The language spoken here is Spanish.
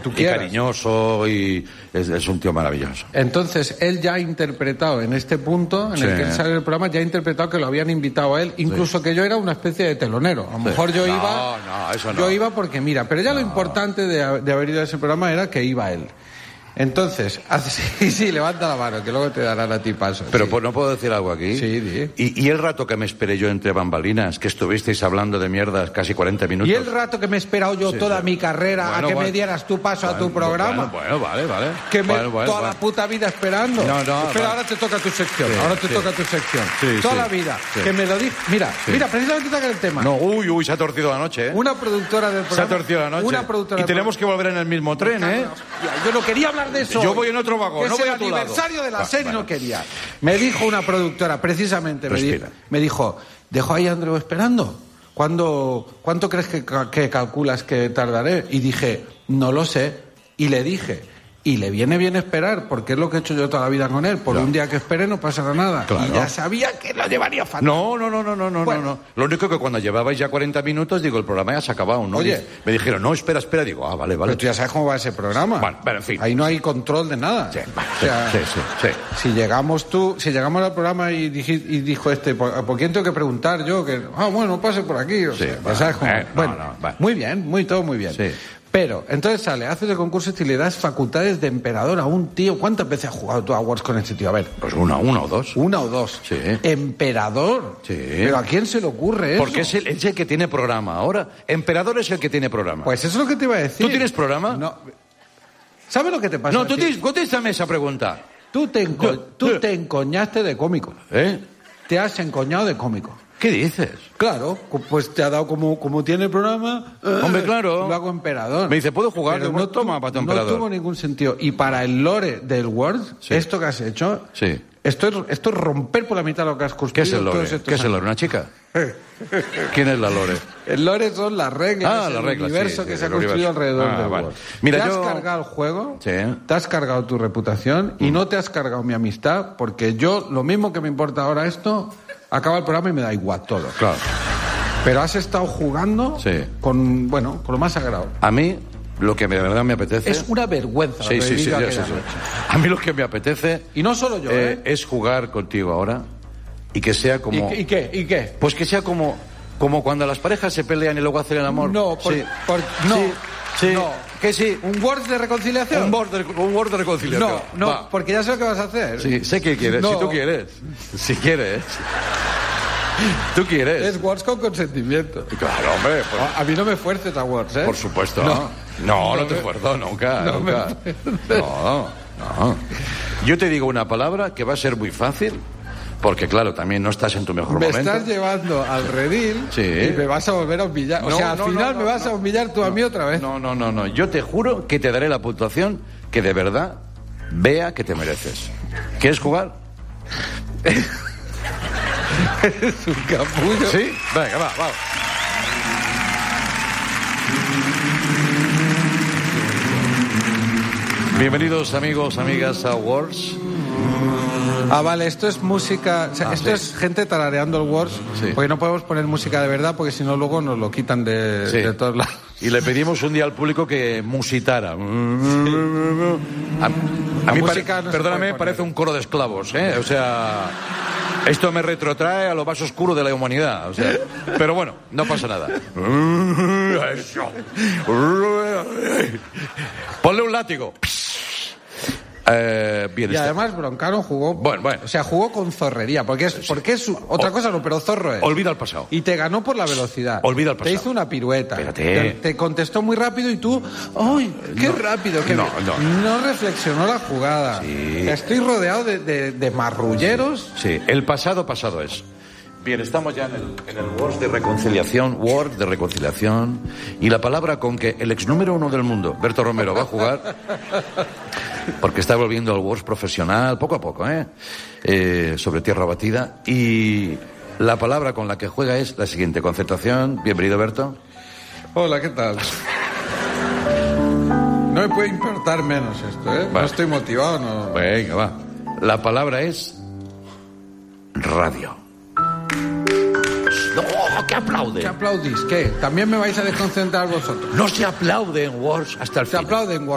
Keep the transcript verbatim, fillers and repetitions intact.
tú quieras. Y cariñoso, y es, es un tío maravilloso. Entonces, él ya ha interpretado en este punto, en Sí. el que él sale del programa, ya ha interpretado que lo habían invitado a él, incluso Sí. que yo era una especie de telonero. A lo mejor yo No, iba... no, eso no. Yo iba porque, mira, pero ya No. lo importante de, de haber ido a ese programa era que iba él. Entonces, así, sí, sí, levanta la mano, que luego te darán a ti paso. Pero sí. pues, ¿no puedo decir algo aquí? Sí, di. Y, y el rato que me esperé yo entre bambalinas, que estuvisteis hablando de mierdas casi cuarenta minutos. Y el rato que me he esperado yo Sí, toda sí. mi carrera Bueno, a que bueno. me dieras tu paso Bueno, a tu programa. Bueno, bueno, vale, vale. Que me Bueno, bueno, toda bueno. la puta vida esperando. No, no, Espera, vale. ahora te toca tu sección. Sí, ahora te sí. toca tu sección. Sí, toda sí, la vida. sí. Que me lo dije. Mira, Sí. mira, precisamente toca el tema. No, uy, uy, se ha torcido la noche, ¿eh? Una productora del Se programa. ha torcido la noche. Una productora y del tenemos que programa. volver en el mismo tren, ¿eh? Hostia, yo no quería hablar de eso. Yo hoy. voy en otro vagón, Que no es voy el a tu lado. aniversario de la Va, serie bueno. no quería. Me dijo una productora, precisamente, me, di- Respira. me dijo, ¿dejo ahí a Andreu esperando? ¿Cuándo, ¿Cuánto crees que, ca- que calculas que tardaré? Y dije, no lo sé. Y le dije, y le viene bien esperar, porque es lo que he hecho yo toda la vida con él. Por Claro. un día que espere no pasará nada. Claro. Y ya sabía que lo llevaría fatal. No, no, no, no, no, no, Bueno. no, no. Lo único que cuando llevabais ya cuarenta minutos, digo, el programa ya se ha acabado, ¿no? Oye. Dice- me dijeron, no, espera, espera. Digo, ah, vale, vale. Pero tú ya sabes cómo va ese programa. Bueno, pero en fin. Ahí no hay control de nada. Sí, vale, O sea, sí, sí, sí. Si llegamos tú, si llegamos al programa y, dij- y dijo este, ¿por, ¿por quién tengo que preguntar yo? Que, ah, bueno, pase por aquí. O Sí, sea, ya bueno, sabes cómo- eh, no, bueno, no, vale. muy bien, muy todo muy bien. Sí. Pero, entonces sale, haces el concurso y le das facultades de emperador a un tío. ¿Cuántas veces has jugado tú a Wars con este tío? A ver, Pues una, una o dos. una o dos. Sí. Emperador. Sí. Pero ¿a quién se le ocurre eso? Porque es el, es el que tiene programa ahora. Emperador es el que tiene programa. Pues eso es lo que te iba a decir. ¿Tú tienes programa? No. ¿Sabes lo que te pasa? no, a tú ti? tienes, contéstame esa pregunta. Tú te, enco- Yo- tú yo- te encoñaste de cómico. ¿Eh? Te has encoñado de cómico. ¿Qué dices? Claro, cu- pues te ha dado como, como tiene el programa. eh, Hombre, claro. Lo hago emperador. Me dice, ¿puedo jugar? Pero Digo, no, toma, tu- para tu no emperador. tuvo ningún sentido. Y para el lore del Word, Sí. esto que has hecho, Sí. esto, es, esto es romper por la mitad lo que has ¿Qué construido. es el lore? todos estos ¿Qué es el años. lore? ¿Una chica? ¿Quién es la lore? El lore son las reglas, Ah, el las reglas, universo sí, que sí, se ha el construido universo. alrededor Ah, del vale. Word. Mira, te yo- has cargado el juego, Sí. te has cargado tu reputación y no te has cargado mi amistad, porque yo, lo mismo que me importa ahora esto, acaba el programa y me da igual todo. Claro. Pero has estado jugando Sí. con, bueno, con lo más sagrado. A mí, lo que de verdad me apetece... Es una vergüenza lo Sí, que sí, sí, vivido ya aquella sé, sí. noche. A mí lo que me apetece Y no solo yo, eh, ¿eh? es jugar contigo ahora y que sea ¿Y, como... qué- ¿Y qué? ¿Y qué? Pues que sea como, como cuando las parejas se pelean y luego hacen el amor. No, por- Sí. por- no, Sí, sí. no. Que sí. ¿Un Word de reconciliación? Un Word de, un Word de reconciliación. No, no, Va. porque ya sé lo que vas a hacer. Sí, sé que quieres. No. Si tú quieres. Si quieres. Tú quieres. Es Words con consentimiento. Claro, hombre. Por, A mí no me fuerces a Words, ¿eh? por supuesto. No. No, no, No te me- esfuerzo nunca. no me nunca. No, no. Yo te digo una palabra que va a ser muy fácil. Porque, claro, también no estás en tu mejor Me momento. estás llevando al redil Sí. y me vas a volver a humillar. O No, sea, al no, final no, me no, vas no. a humillar tú a mí otra vez. No, no, no, no. Yo te juro que te daré la puntuación que de verdad vea que te mereces. ¿Quieres jugar? Es un capullo. ¿Sí? Venga, va, va. Bienvenidos amigos, amigas a Wars. Ah, vale, esto es música. O sea, Ah, esto sí. es gente tarareando el Words. Sí. Porque no podemos poner música de verdad, porque si no, luego nos lo quitan de, Sí. de todos lados. Y le pedimos un día al público que musitara. A, a La mí, música pare- no se perdóname, puede poner. parece un coro de esclavos, ¿eh? O sea, esto me retrotrae a lo más oscuro de la humanidad. O sea, pero bueno, no pasa nada. Eso. Ponle un látigo. Eh, bien, Y está. además Broncano jugó. Bueno, bueno. O sea, jugó con zorrería. Porque es, porque es su- otra O- cosa, no, pero zorro es. Olvida el pasado. Y te ganó por la velocidad. Olvida el pasado. Te hizo una pirueta. Espérate. Te, te contestó muy rápido y tú, ¡ay, qué rápido! Qué No, bien". no. No reflexionó la jugada. Sí. Estoy rodeado de, de- de marrulleros. Sí, el pasado pasado es. Bien, estamos ya en el, en el Word de reconciliación, Word de reconciliación, y la palabra con que el ex número uno del mundo, Berto Romero, va a jugar, porque está volviendo al Word profesional, poco a poco, ¿eh? Eh, sobre tierra batida, y la palabra con la que juega es la siguiente, concentración, bienvenido Berto. Hola, ¿qué tal? No me puede importar menos esto, ¿eh? No Vale. estoy motivado, no. Venga, va. La palabra es radio. ¡No! ¿Qué aplaude? ¿Qué aplaudís? ¿Qué? ¿También me vais a desconcentrar vosotros? No se aplaude en Words hasta el Se final. aplauden,